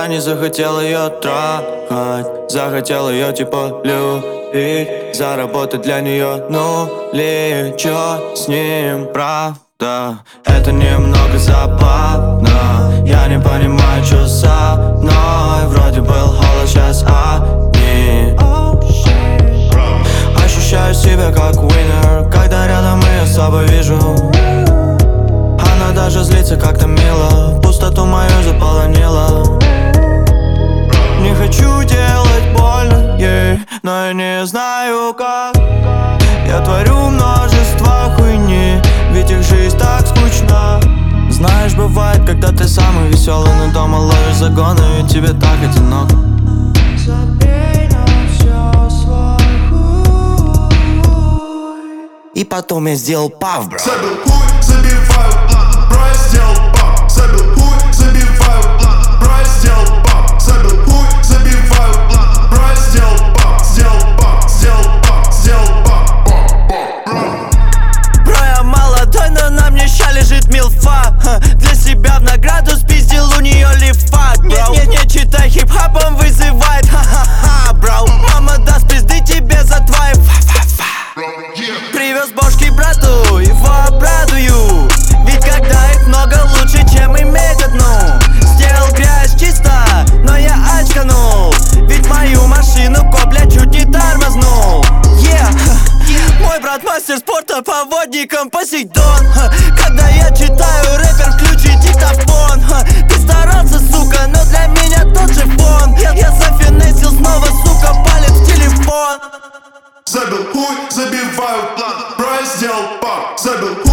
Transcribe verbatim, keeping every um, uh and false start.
не захотел ее трахать, захотел ее типа любить, заработать для нее нули. Чё с ним, правда? Это немного забавно. Я не понимаю, что со мной. Вроде был холод, сейчас одни. Ощущаю себя как winner, когда рядом ее с собой вижу. Она даже злится как-то мило, пустоту мою заполонила. Не хочу делать больно ей, но я не знаю как. Я творю множество хуйни, ведь их жизнь так скучна. Знаешь, бывает, когда ты самый веселый, но дома ловишь загоны, и тебе так одиноко. И потом я сделал пав, бро. Забил хуй, забиваю план, бро, я сделал пав. Забил хуй, забиваю план, бро, я сделал пав. Забил хуй, забиваю план, бро, я сделал пав. Сделал пав, сделал пав, сделал пав, пав. Бро, я молодой, но на мне ща лежит милфа. Для себя в награду спиздил у нее лифа. Нет, нет, не читай, хип-хопом вызывает. Ха-ха-ха, бро. Мама даст пизды тебе за твои фа-фа-фа. Привез бошки брату, его обрадую. Ведь когда их много, лучше, чем иметь одну. Сделал грязь чисто, но я очканул. Ведь мою машину копля чуть не тормознул. Yeah. Мой брат мастер спорта по водникам Посейдон. Когда я читаю, рэпер, включи диктофон. Ты старался, сука, но для меня тот же фон. Я, я зафинесил снова, сука, палец в телефон. Забил хуй, забиваю план, бро, я сделал пав. Забил хуй.